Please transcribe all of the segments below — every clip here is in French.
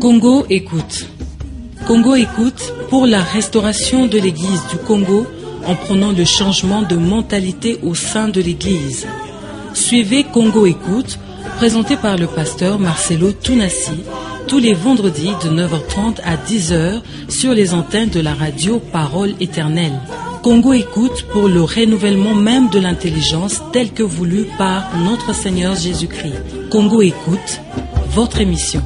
Congo écoute. Congo écoute pour la restauration de l'Église du Congo en prônant le changement de mentalité au sein de l'Église. Suivez Congo écoute, présenté par le pasteur Marcelo Tounassi, tous les vendredis de 9h30 à 10h sur les antennes de la radio Parole Éternelle. Congo écoute pour le renouvellement même de l'intelligence telle que voulue par notre Seigneur Jésus-Christ. Congo écoute, votre émission.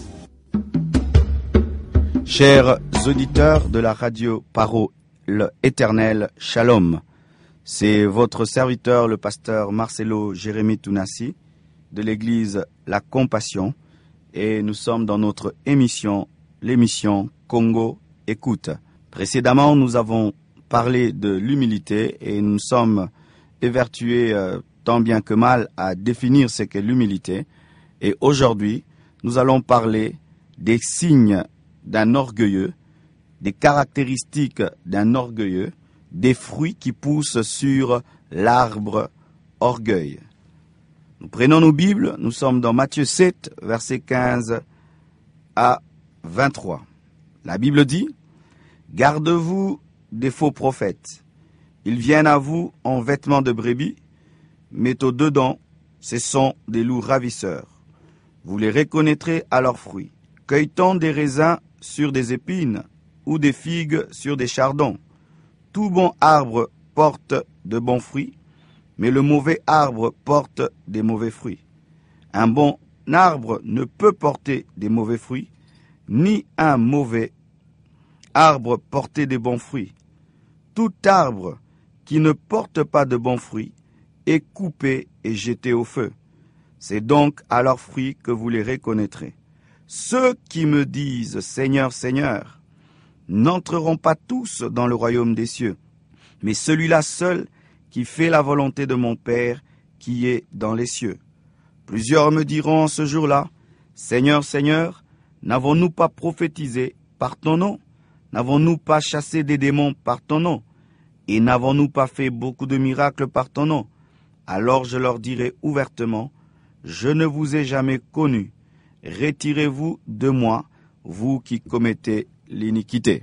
Chers auditeurs de la radio Parole Éternelle, Shalom. C'est votre serviteur, le pasteur Marcelo Jérémy Tounassi, de l'église La Compassion, et nous sommes dans notre émission, l'émission Congo Écoute. Précédemment, nous avons parlé de l'humilité et nous sommes évertués tant bien que mal à définir ce qu'est l'humilité. Et aujourd'hui, nous allons parler des signes d'un orgueilleux, des caractéristiques d'un orgueilleux, des fruits qui poussent sur l'arbre orgueil. Nous prenons nos Bibles, nous sommes dans Matthieu 7, versets 15 à 23. La Bible dit « Gardez-vous des faux prophètes. Ils viennent à vous en vêtements de brebis, mais au-dedans, ce sont des loups ravisseurs. Vous les reconnaîtrez à leurs fruits. Cueille-t-on des raisins sur des épines ou des figues sur des chardons? Tout bon arbre porte de bons fruits, mais le mauvais arbre porte des mauvais fruits. Un bon arbre ne peut porter des mauvais fruits, ni un mauvais arbre porter des bons fruits. Tout arbre qui ne porte pas de bons fruits est coupé et jeté au feu. C'est donc à leurs fruits que vous les reconnaîtrez. Ceux qui me disent « Seigneur, Seigneur » n'entreront pas tous dans le royaume des cieux, mais celui-là seul qui fait la volonté de mon Père qui est dans les cieux. Plusieurs me diront en ce jour-là, « Seigneur, Seigneur, n'avons-nous pas prophétisé par ton nom? N'avons-nous pas chassé des démons par ton nom? Et n'avons-nous pas fait beaucoup de miracles par ton nom? » Alors je leur dirai ouvertement, « Je ne vous ai jamais connus. Retirez-vous de moi, vous qui commettez l'iniquité. »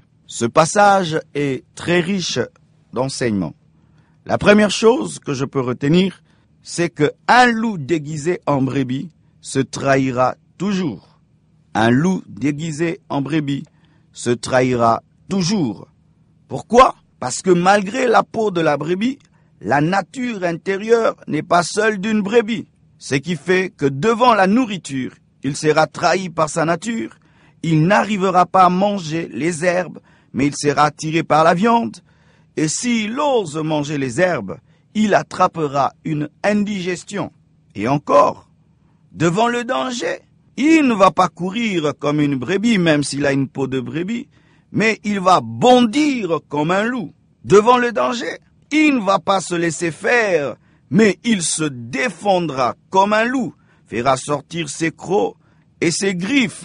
Ce passage est très riche d'enseignements. La première chose que je peux retenir, c'est qu'un loup déguisé en brebis se trahira toujours. Un loup déguisé en brebis se trahira toujours. Pourquoi? Parce que malgré la peau de la brebis, la nature intérieure n'est pas seule d'une brebis. Ce qui fait que devant la nourriture, il sera trahi par sa nature, il n'arrivera pas à manger les herbes, mais il sera attiré par la viande. Et s'il ose manger les herbes, il attrapera une indigestion. Et encore, devant le danger, il ne va pas courir comme une brebis, même s'il a une peau de brebis, mais il va bondir comme un loup. Devant le danger, il ne va pas se laisser faire, mais il se défendra comme un loup, fera sortir ses crocs et ses griffes.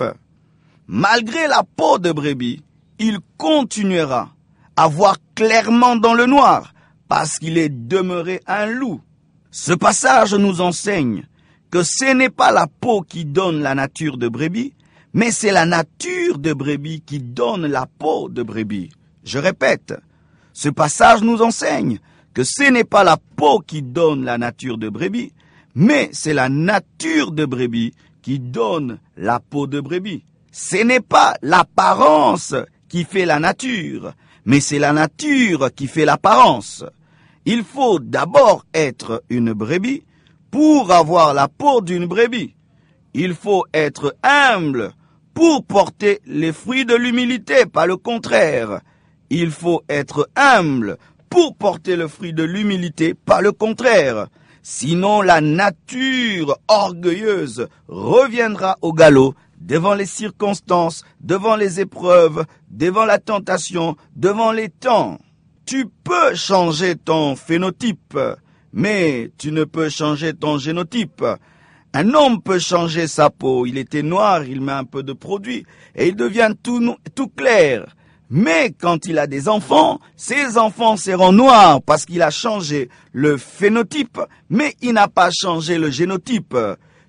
Malgré la peau de brebis, il continuera à voir clairement dans le noir, parce qu'il est demeuré un loup. Ce passage nous enseigne que ce n'est pas la peau qui donne la nature de brebis, mais c'est la nature de brebis qui donne la peau de brebis. Je répète, ce passage nous enseigne que ce n'est pas la peau qui donne la nature de brebis, mais c'est la nature de brebis qui donne la peau de brebis. Ce n'est pas l'apparence qui fait la nature, mais c'est la nature qui fait l'apparence. Il faut d'abord être une brebis pour avoir la peau d'une brebis. Il faut être humble pour porter les fruits de l'humilité, pas le contraire. Il faut être humble pour porter le fruit de l'humilité, pas le contraire. Sinon, la nature orgueilleuse reviendra au galop devant les circonstances, devant les épreuves, devant la tentation, devant les temps. Tu peux changer ton phénotype, mais tu ne peux changer ton génotype. Un homme peut changer sa peau. Il était noir, il met un peu de produit et il devient tout clair. Mais quand il a des enfants, ses enfants seront noirs parce qu'il a changé le phénotype, mais il n'a pas changé le génotype.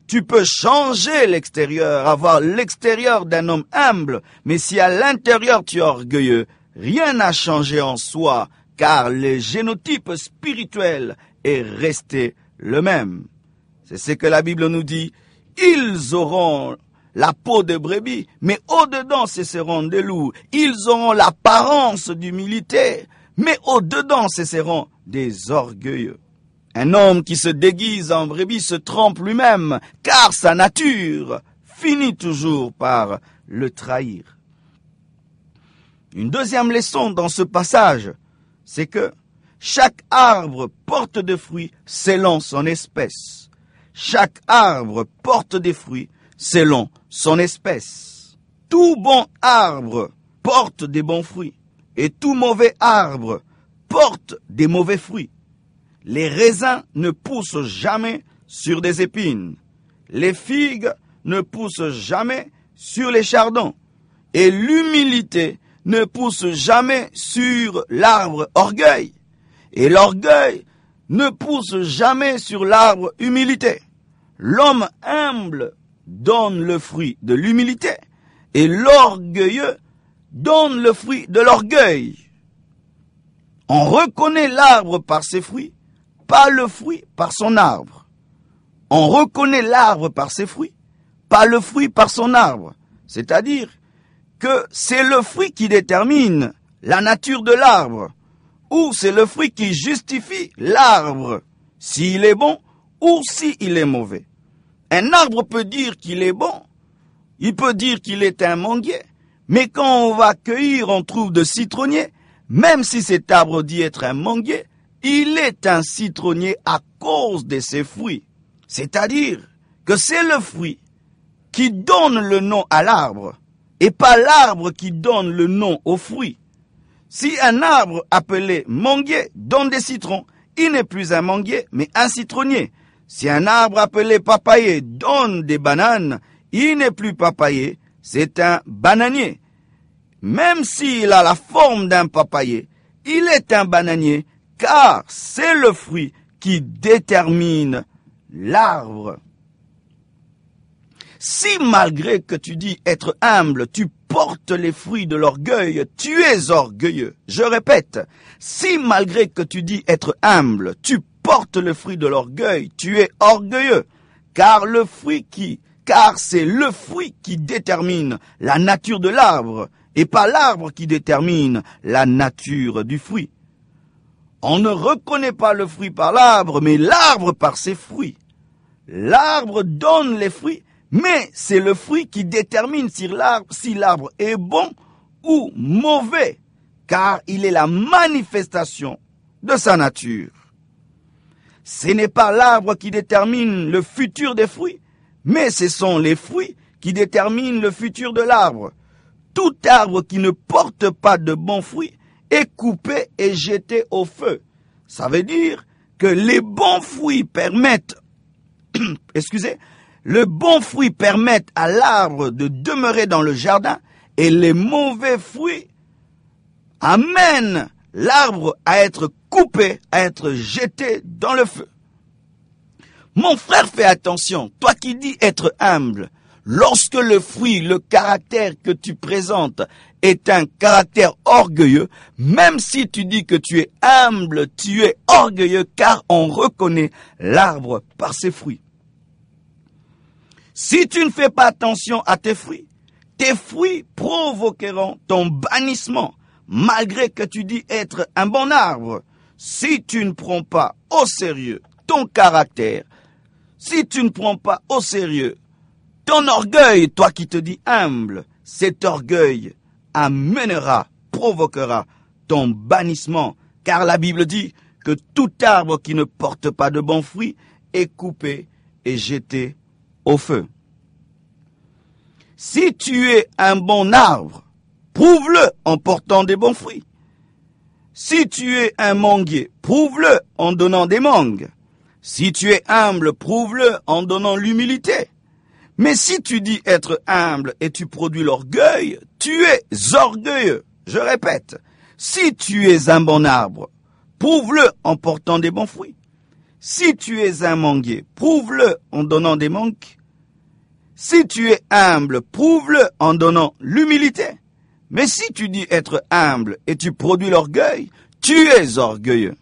Tu peux changer l'extérieur, avoir l'extérieur d'un homme humble, mais si à l'intérieur tu es orgueilleux, rien n'a changé en soi, car le génotype spirituel est resté le même. C'est ce que la Bible nous dit. Ils auront la peau de brebis, mais au-dedans ce seront des loups. Ils auront l'apparence d'humilité, mais au-dedans ce seront des orgueilleux. Un homme qui se déguise en brebis se trompe lui-même, car sa nature finit toujours par le trahir. Une deuxième leçon dans ce passage, c'est que chaque arbre porte des fruits selon son espèce. Chaque arbre porte des fruits selon son espèce. Tout bon arbre porte des bons fruits, et tout mauvais arbre porte des mauvais fruits. Les raisins ne poussent jamais sur des épines. Les figues ne poussent jamais sur les chardons. Et l'humilité ne pousse jamais sur l'arbre orgueil. Et l'orgueil ne pousse jamais sur l'arbre humilité. L'homme humble donne le fruit de l'humilité. Et l'orgueilleux donne le fruit de l'orgueil. On reconnaît l'arbre par ses fruits, pas le fruit par son arbre. On reconnaît l'arbre par ses fruits, pas le fruit par son arbre. C'est-à-dire que c'est le fruit qui détermine la nature de l'arbre, ou c'est le fruit qui justifie l'arbre, s'il est bon ou s'il est mauvais. Un arbre peut dire qu'il est bon, il peut dire qu'il est un manguier, mais quand on va cueillir, on trouve de citronniers. Même si cet arbre dit être un manguier, il est un citronnier à cause de ses fruits. C'est-à-dire que c'est le fruit qui donne le nom à l'arbre, et pas l'arbre qui donne le nom au fruit. Si un arbre appelé manguier donne des citrons, il n'est plus un manguier, mais un citronnier. Si un arbre appelé papayer donne des bananes, il n'est plus papayer, c'est un bananier. Même s'il a la forme d'un papayer, il est un bananier, car c'est le fruit qui détermine l'arbre. Si malgré que tu dis être humble, tu portes les fruits de l'orgueil, tu es orgueilleux. Je répète, si malgré que tu dis être humble, tu portes le fruit de l'orgueil, tu es orgueilleux, car c'est le fruit qui détermine la nature de l'arbre, et pas l'arbre qui détermine la nature du fruit. On ne reconnaît pas le fruit par l'arbre, mais l'arbre par ses fruits. L'arbre donne les fruits, mais c'est le fruit qui détermine si l'arbre est bon ou mauvais, car il est la manifestation de sa nature. Ce n'est pas l'arbre qui détermine le futur des fruits, mais ce sont les fruits qui déterminent le futur de l'arbre. Tout arbre qui ne porte pas de bons fruits est coupé et jeté au feu. Ça veut dire que les bons fruits permettent, le bon fruit permet à l'arbre de demeurer dans le jardin et les mauvais fruits amènent l'arbre à être coupé, à être jeté dans le feu. Mon frère, fais attention, toi qui dis être humble, lorsque le fruit, le caractère que tu présentes est un caractère orgueilleux, même si tu dis que tu es humble, tu es orgueilleux car on reconnaît l'arbre par ses fruits. Si tu ne fais pas attention à tes fruits provoqueront ton bannissement, malgré que tu dis être un bon arbre. Si tu ne prends pas au sérieux ton caractère, si tu ne prends pas au sérieux ton orgueil, toi qui te dis humble, cet orgueil provoquera ton bannissement, car la Bible dit que tout arbre qui ne porte pas de bons fruits est coupé et jeté au feu. Si tu es un bon arbre, prouve-le en portant des bons fruits. Si tu es un manguier, prouve-le en donnant des mangues. Si tu es humble, prouve-le en donnant l'humilité. Mais si tu dis être humble et tu produis l'orgueil, tu es orgueilleux. Je répète, si tu es un bon arbre, prouve-le en portant des bons fruits. Si tu es un manguier, prouve-le en donnant des manques. Si tu es humble, prouve-le en donnant l'humilité. Mais si tu dis être humble et tu produis l'orgueil, tu es orgueilleux.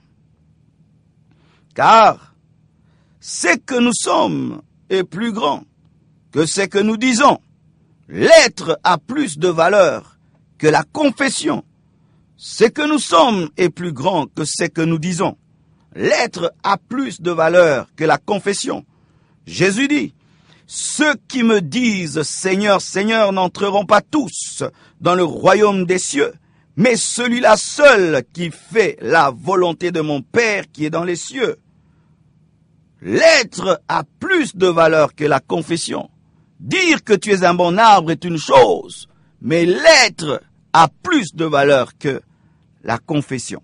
Car ce que nous sommes est plus grand que ce que nous disons. L'être a plus de valeur que la confession. Ce que nous sommes est plus grand que ce que nous disons. L'être a plus de valeur que la confession. Jésus dit, ceux qui me disent Seigneur, Seigneur n'entreront pas tous dans le royaume des cieux, mais celui-là seul qui fait la volonté de mon Père qui est dans les cieux. L'être a plus de valeur que la confession. Dire que tu es un bon arbre est une chose, mais l'être a plus de valeur que la confession.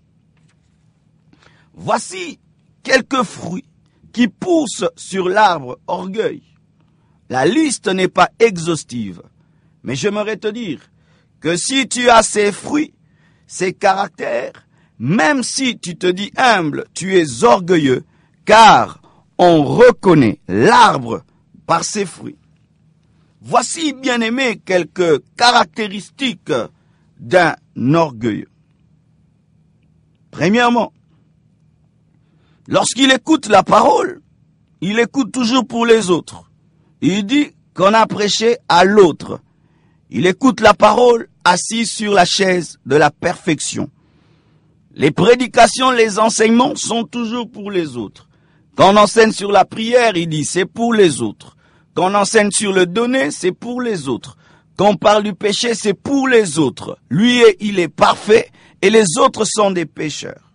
Voici quelques fruits qui poussent sur l'arbre orgueil. La liste n'est pas exhaustive, mais j'aimerais te dire que si tu as ces fruits, ces caractères, même si tu te dis humble, tu es orgueilleux, car on reconnaît l'arbre par ses fruits. Voici, bien-aimés, quelques caractéristiques d'un orgueilleux. Premièrement, lorsqu'il écoute la parole, il écoute toujours pour les autres. Il dit qu'on a prêché à l'autre. Il écoute la parole assis sur la chaise de la perfection. Les prédications, les enseignements sont toujours pour les autres. Quand on enseigne sur la prière, il dit c'est pour les autres. Quand on enseigne sur le donner, c'est pour les autres. Quand on parle du péché, c'est pour les autres. Lui, il est parfait et les autres sont des pécheurs.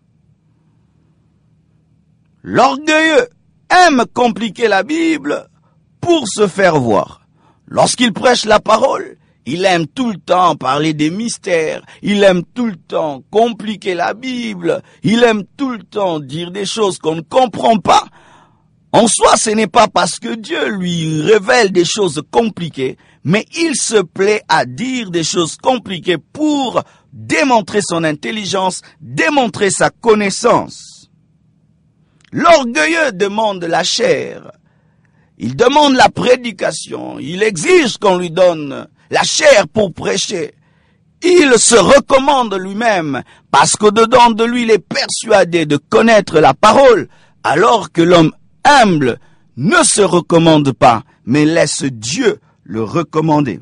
L'orgueilleux aime compliquer la Bible pour se faire voir. Lorsqu'il prêche la parole, il aime tout le temps parler des mystères, il aime tout le temps compliquer la Bible, il aime tout le temps dire des choses qu'on ne comprend pas. En soi, ce n'est pas parce que Dieu lui révèle des choses compliquées, mais il se plaît à dire des choses compliquées pour démontrer son intelligence, démontrer sa connaissance. L'orgueilleux demande la chair. Il demande la prédication, il exige qu'on lui donne la chair pour prêcher. Il se recommande lui-même parce qu'au-dedans de lui, il est persuadé de connaître la parole, alors que l'homme humble ne se recommande pas, mais laisse Dieu le recommander.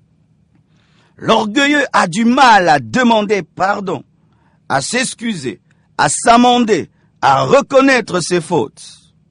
L'orgueilleux a du mal à demander pardon, à s'excuser, à s'amender, à reconnaître ses fautes.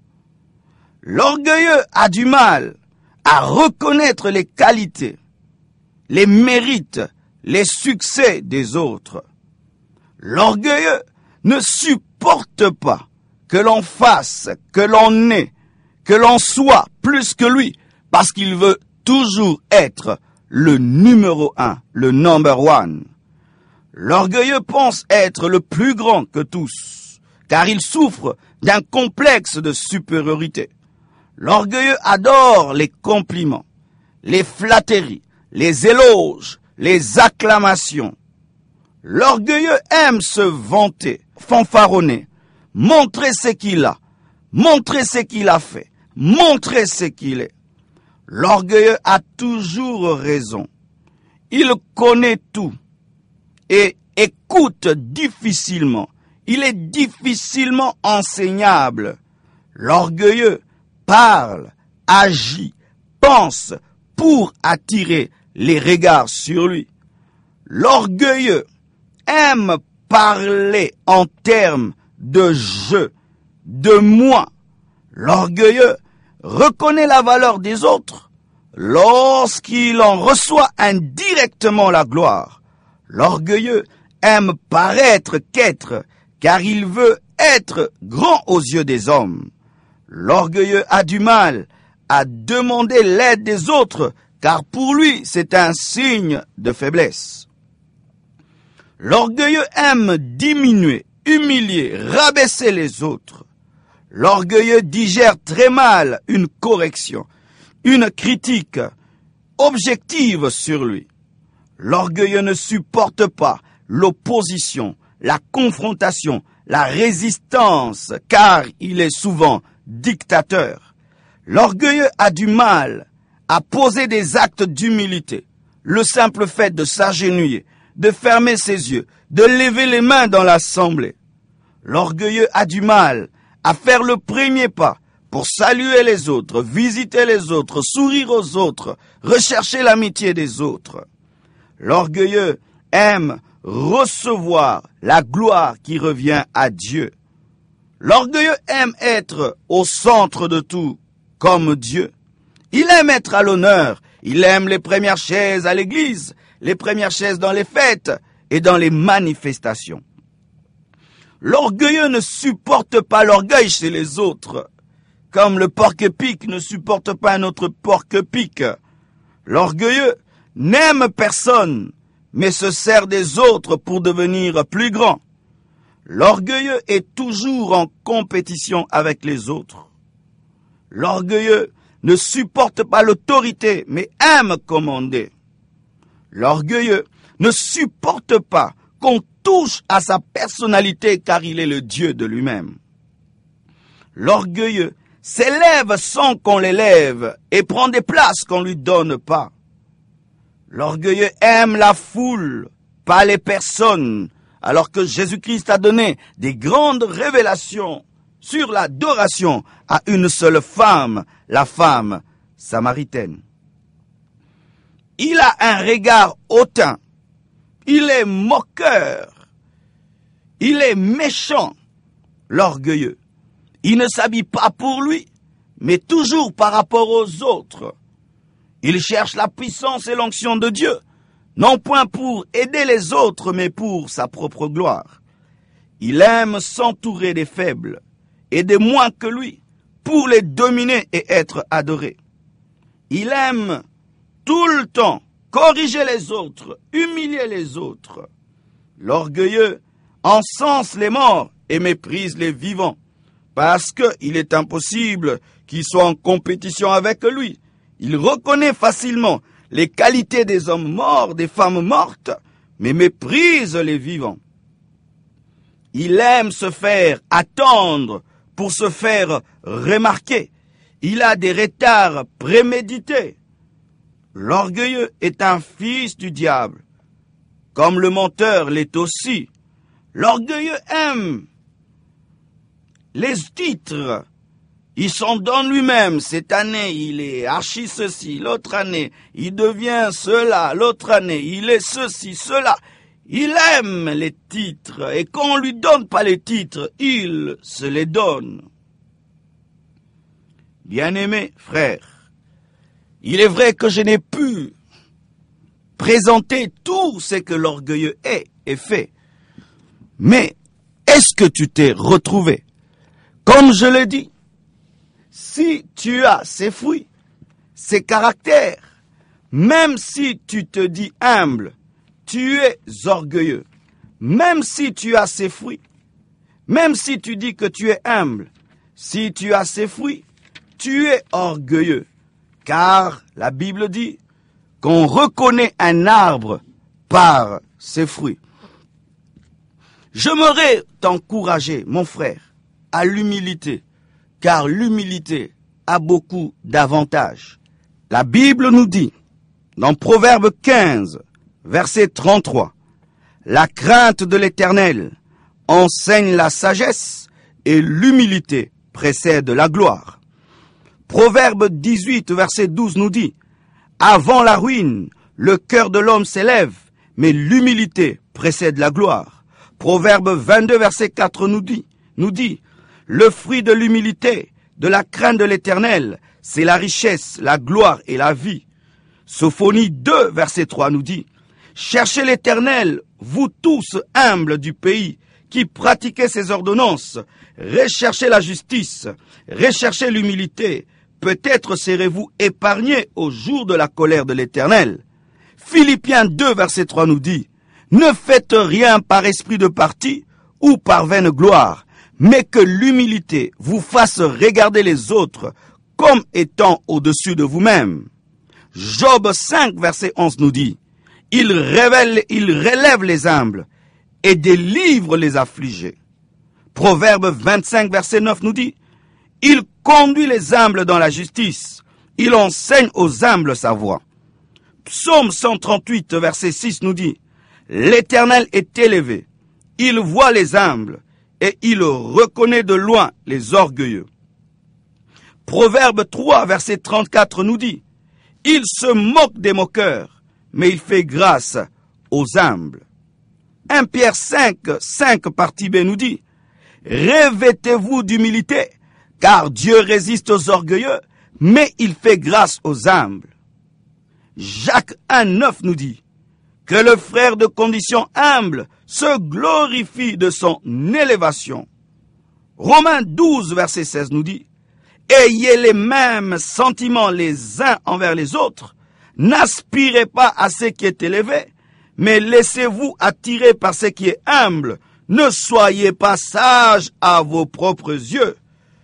L'orgueilleux a du mal à reconnaître les qualités, les mérites, les succès des autres. L'orgueilleux ne supporte pas que l'on fasse, que l'on ait, que l'on soit plus que lui, parce qu'il veut toujours être le numéro 1, le number one. L'orgueilleux pense être le plus grand que tous, car il souffre d'un complexe de supériorité. L'orgueilleux adore les compliments, les flatteries, les éloges, les acclamations. L'orgueilleux aime se vanter, fanfaronner, montrer ce qu'il a, montrer ce qu'il a fait, montrer ce qu'il est. L'orgueilleux a toujours raison. Il connaît tout et écoute difficilement. Il est difficilement enseignable. L'orgueilleux parle, agit, pense pour attirer les regards sur lui. L'orgueilleux aime parler en termes de je, de moi. L'orgueilleux reconnaît la valeur des autres lorsqu'il en reçoit indirectement la gloire. L'orgueilleux aime paraître qu'être, car il veut être grand aux yeux des hommes. L'orgueilleux a du mal à demander l'aide des autres, car pour lui, c'est un signe de faiblesse. L'orgueilleux aime diminuer, humilier, rabaisser les autres. L'orgueilleux digère très mal une correction, une critique objective sur lui. L'orgueilleux ne supporte pas l'opposition, la confrontation, la résistance, car il est souvent dictateur. L'orgueilleux a du mal à poser des actes d'humilité. Le simple fait de s'agenouiller, de fermer ses yeux, de lever les mains dans l'assemblée. L'orgueilleux a du mal à faire le premier pas pour saluer les autres, visiter les autres, sourire aux autres, rechercher l'amitié des autres. L'orgueilleux aime recevoir la gloire qui revient à Dieu. L'orgueilleux aime être au centre de tout, comme Dieu. Il aime être à l'honneur, il aime les premières chaises à l'église, les premières chaises dans les fêtes et dans les manifestations. L'orgueilleux ne supporte pas l'orgueil chez les autres, comme le porc-épic ne supporte pas un autre porc-épic. L'orgueilleux n'aime personne, mais se sert des autres pour devenir plus grand. L'orgueilleux est toujours en compétition avec les autres. L'orgueilleux ne supporte pas l'autorité, mais aime commander. L'orgueilleux ne supporte pas qu'on touche à sa personnalité, car il est le Dieu de lui-même. L'orgueilleux s'élève sans qu'on l'élève et prend des places qu'on ne lui donne pas. L'orgueilleux aime la foule, pas les personnes, alors que Jésus-Christ a donné des grandes révélations sur l'adoration à une seule femme, la femme samaritaine. Il a un regard hautain, il est moqueur, il est méchant, l'orgueilleux. Il ne s'habille pas pour lui, mais toujours par rapport aux autres. Il cherche la puissance et l'onction de Dieu, non point pour aider les autres, mais pour sa propre gloire. Il aime s'entourer des faibles et des moins que lui, pour les dominer et être adoré. Il aime tout le temps corriger les autres, humilier les autres. L'orgueilleux encense les morts et méprise les vivants, parce qu'il est impossible qu'il soit en compétition avec lui. Il reconnaît facilement les qualités des hommes morts, des femmes mortes, mais méprise les vivants. Il aime se faire attendre pour se faire remarquer. Il a des retards prémédités. L'orgueilleux est un fils du diable, comme le menteur l'est aussi. L'orgueilleux aime les titres. Il s'en donne lui-même. Cette année, il est archi ceci. L'autre année, il devient cela. L'autre année, il est ceci, cela. Il aime les titres. Et quand on lui donne pas les titres, il se les donne. Bien-aimés frères, il est vrai que je n'ai pu présenter tout ce que l'orgueilleux est et fait. Mais est-ce que tu t'es retrouvé? Comme je l'ai dit, si tu as ces fruits, ces caractères, même si tu te dis humble, tu es orgueilleux. Même si tu as ces fruits, même si tu dis que tu es humble, si tu as ces fruits, tu es orgueilleux. Car la Bible dit qu'on reconnaît un arbre par ses fruits. J'aimerais t'encourager, mon frère, à l'humilité, car l'humilité a beaucoup d'avantages. La Bible nous dit, dans Proverbe 15, verset 33, « La crainte de l'Éternel enseigne la sagesse et l'humilité précède la gloire. » Proverbe 18, verset 12 nous dit, « Avant la ruine, le cœur de l'homme s'élève, mais l'humilité précède la gloire. » Proverbe 22, verset 4 nous dit, « Le fruit de l'humilité, de la crainte de l'Éternel, c'est la richesse, la gloire et la vie. » Sophonie 2, verset 3 nous dit, « Cherchez l'Éternel, vous tous humbles du pays, qui pratiquez ses ordonnances, recherchez la justice, recherchez l'humilité, peut-être serez-vous épargnés au jour de la colère de l'Éternel. » Philippiens 2, verset 3 nous dit, « Ne faites rien par esprit de parti ou par vaine gloire, mais que l'humilité vous fasse regarder les autres comme étant au-dessus de vous-même. » Job 5, verset 11 nous dit, « Il relève les humbles et délivre les affligés. » Proverbe 25, verset 9 nous dit, « Il conduit les humbles dans la justice, il enseigne aux humbles sa voie. » Psaume 138, verset 6 nous dit, « L'Éternel est élevé, il voit les humbles, et il reconnaît de loin les orgueilleux. » Proverbe 3, verset 34 nous dit, « Il se moque des moqueurs, mais il fait grâce aux humbles. » 1 Pierre 5, 5 partie B nous dit, « Revêtez-vous d'humilité, car Dieu résiste aux orgueilleux, mais il fait grâce aux humbles. » Jacques 1, 9 nous dit, « Que le frère de condition humble se glorifie de son élévation. » Romains 12, verset 16 nous dit, « Ayez les mêmes sentiments les uns envers les autres, n'aspirez pas à ce qui est élevé, mais laissez-vous attirer par ce qui est humble. Ne soyez pas sages à vos propres yeux. »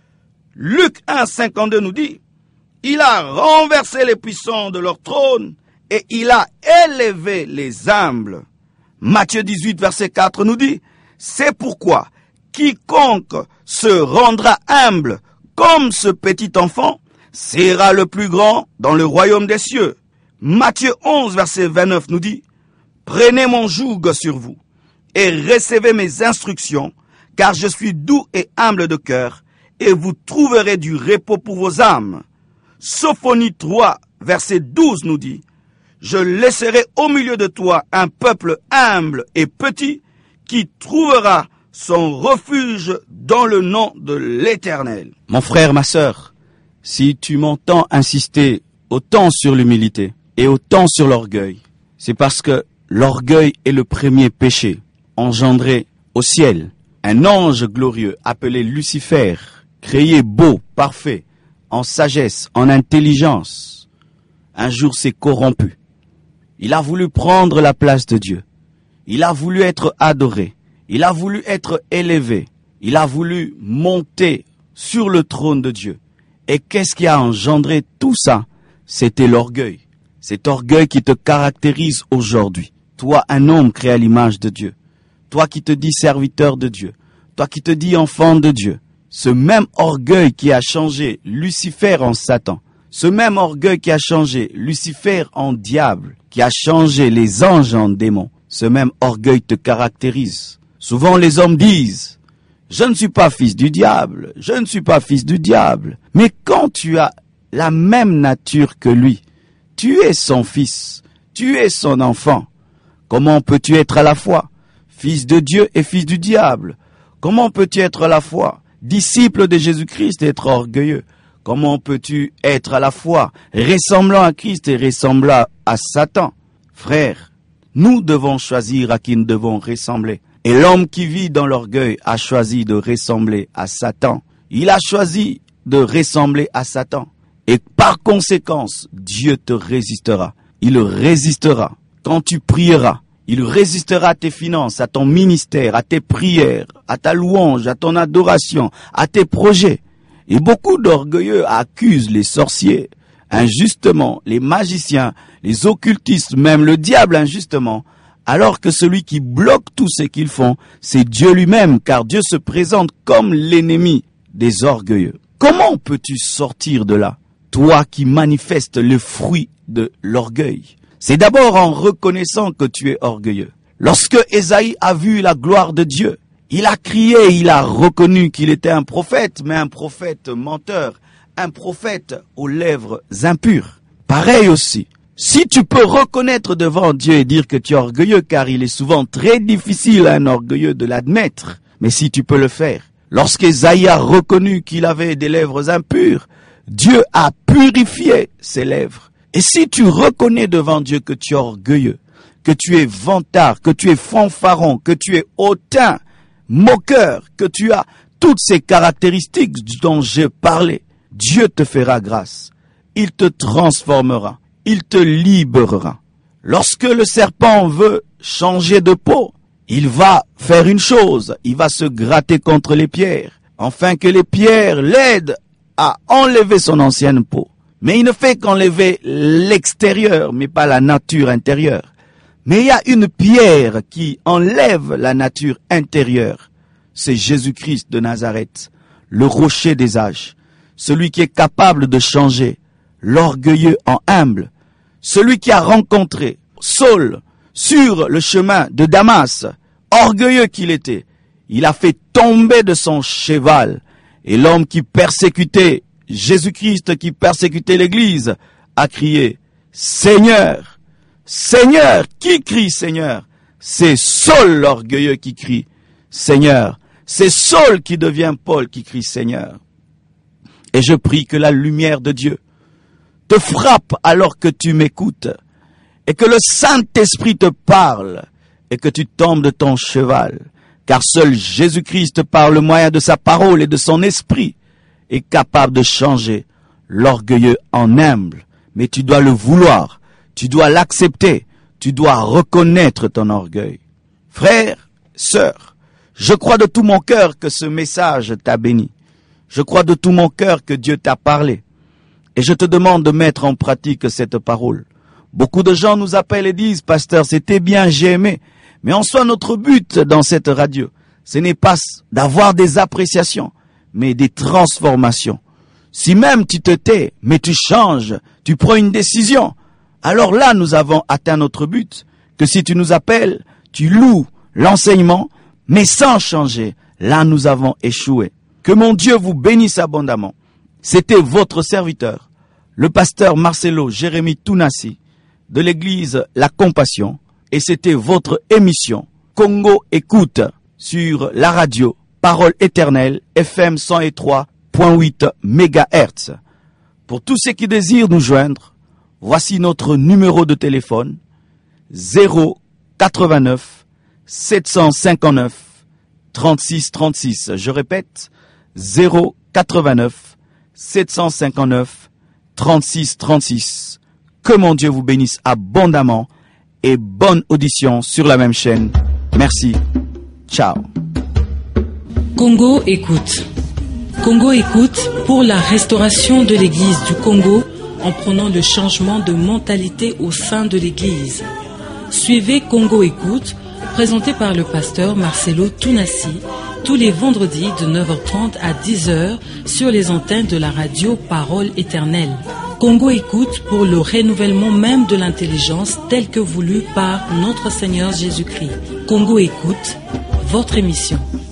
Luc 1, 52 nous dit, « Il a renversé les puissants de leur trône et il a élevé les humbles. » Matthieu 18, verset 4 nous dit, « C'est pourquoi quiconque se rendra humble comme ce petit enfant sera le plus grand dans le royaume des cieux. » Matthieu 11, verset 29 nous dit, « Prenez mon joug sur vous et recevez mes instructions, car je suis doux et humble de cœur, et vous trouverez du repos pour vos âmes. » Sophonie 3, verset 12 nous dit, « Je laisserai au milieu de toi un peuple humble et petit qui trouvera son refuge dans le nom de l'Éternel. » Mon frère, ma sœur, si tu m'entends insister autant sur l'humilité et autant sur l'orgueil, c'est parce que l'orgueil est le premier péché engendré au ciel. Un ange glorieux appelé Lucifer, créé beau, parfait, en sagesse, en intelligence, un jour s'est corrompu. Il a voulu prendre la place de Dieu. Il a voulu être adoré. Il a voulu être élevé. Il a voulu monter sur le trône de Dieu. Et qu'est-ce qui a engendré tout ça? C'était l'orgueil. Cet orgueil qui te caractérise aujourd'hui. Toi, un homme créé à l'image de Dieu. Toi qui te dis serviteur de Dieu. Toi qui te dis enfant de Dieu. Ce même orgueil qui a changé Lucifer en Satan. Ce même orgueil qui a changé Lucifer en diable. Qui a changé les anges en démons. Ce même orgueil te caractérise. Souvent les hommes disent, je ne suis pas fils du diable, je ne suis pas fils du diable. Mais quand tu as la même nature que lui, tu es son fils, tu es son enfant. Comment peux-tu être à la fois fils de Dieu et fils du diable? Comment peux-tu être à la fois disciple de Jésus-Christ et être orgueilleux? Comment peux-tu être à la fois ressemblant à Christ et ressemblant à Satan? Frère, nous devons choisir à qui nous devons ressembler. Et l'homme qui vit dans l'orgueil a choisi de ressembler à Satan. Il a choisi de ressembler à Satan. Et par conséquence, Dieu te résistera. Il résistera quand tu prieras. Il résistera à tes finances, à ton ministère, à tes prières, à ta louange, à ton adoration, à tes projets. Et beaucoup d'orgueilleux accusent les sorciers injustement, les magiciens, les occultistes, même le diable injustement, alors que celui qui bloque tout ce qu'ils font, c'est Dieu lui-même, car Dieu se présente comme l'ennemi des orgueilleux. Comment peux-tu sortir de là, toi qui manifestes le fruit de l'orgueil? C'est d'abord en reconnaissant que tu es orgueilleux. Lorsque Ésaïe a vu la gloire de Dieu, il a crié, il a reconnu qu'il était un prophète, mais un prophète menteur, un prophète aux lèvres impures. Pareil aussi, si tu peux reconnaître devant Dieu et dire que tu es orgueilleux, car il est souvent très difficile à un orgueilleux de l'admettre, mais si tu peux le faire, lorsqu'Ésaïe a reconnu qu'il avait des lèvres impures, Dieu a purifié ses lèvres. Et si tu reconnais devant Dieu que tu es orgueilleux, que tu es vantard, que tu es fanfaron, que tu es hautain, moqueur, que tu as toutes ces caractéristiques dont j'ai parlé, Dieu te fera grâce. Il te transformera. Il te libérera. Lorsque le serpent veut changer de peau, il va faire une chose. Il va se gratter contre les pierres, afin que les pierres l'aident à enlever son ancienne peau. Mais il ne fait qu'enlever l'extérieur, mais pas la nature intérieure. Mais il y a une pierre qui enlève la nature intérieure. c'est Jésus-Christ de Nazareth, le rocher des âges, celui qui est capable de changer l'orgueilleux en humble, celui qui a rencontré Saul sur le chemin de Damas, orgueilleux qu'il était. Il a fait tomber de son cheval, et l'homme qui persécutait Jésus-Christ, qui persécutait l'Église, a crié « Seigneur, Seigneur !» Qui crie « Seigneur » ? C'est Saul l'orgueilleux qui crie « Seigneur ». C'est Saul qui devient Paul qui crie « Seigneur ». Et je prie que la lumière de Dieu te frappe alors que tu m'écoutes, et que le Saint-Esprit te parle, et que tu tombes de ton cheval, car seul Jésus-Christ, par le moyen de sa parole et de son esprit, est capable de changer l'orgueilleux en humble. Mais tu dois le vouloir, tu dois l'accepter, tu dois reconnaître ton orgueil. Frère, sœur, je crois de tout mon cœur que ce message t'a béni. Je crois de tout mon cœur que Dieu t'a parlé. Et je te demande de mettre en pratique cette parole. Beaucoup de gens nous appellent et disent, pasteur, c'était bien, j'ai aimé. Mais en soi, notre but dans cette radio, ce n'est pas d'avoir des appréciations, mais des transformations. Si même tu te tais, mais tu changes, tu prends une décision, alors là, nous avons atteint notre but. Que si tu nous appelles, tu loues l'enseignement, mais sans changer, là, nous avons échoué. Que mon Dieu vous bénisse abondamment. C'était votre serviteur, le pasteur Marcelo Jérémie Tounassi, de l'église La Compassion, et c'était votre émission Congo Écoute sur la radio Parole Éternelle FM 103.8 MHz. Pour tous ceux qui désirent nous joindre, voici notre numéro de téléphone 089 759 36 36. Je répète 089 759 36 36. Que mon Dieu vous bénisse abondamment et bonne audition sur la même chaîne. Merci. Ciao. Congo Écoute. Congo Écoute pour la restauration de l'Église du Congo en prônant le changement de mentalité au sein de l'Église. Suivez Congo Écoute, présenté par le pasteur Marcelo Tounassi, tous les vendredis de 9h30 à 10h sur les antennes de la radio Parole Éternelle. Congo Écoute pour le renouvellement même de l'intelligence tel que voulu par notre Seigneur Jésus-Christ. Congo Écoute, votre émission.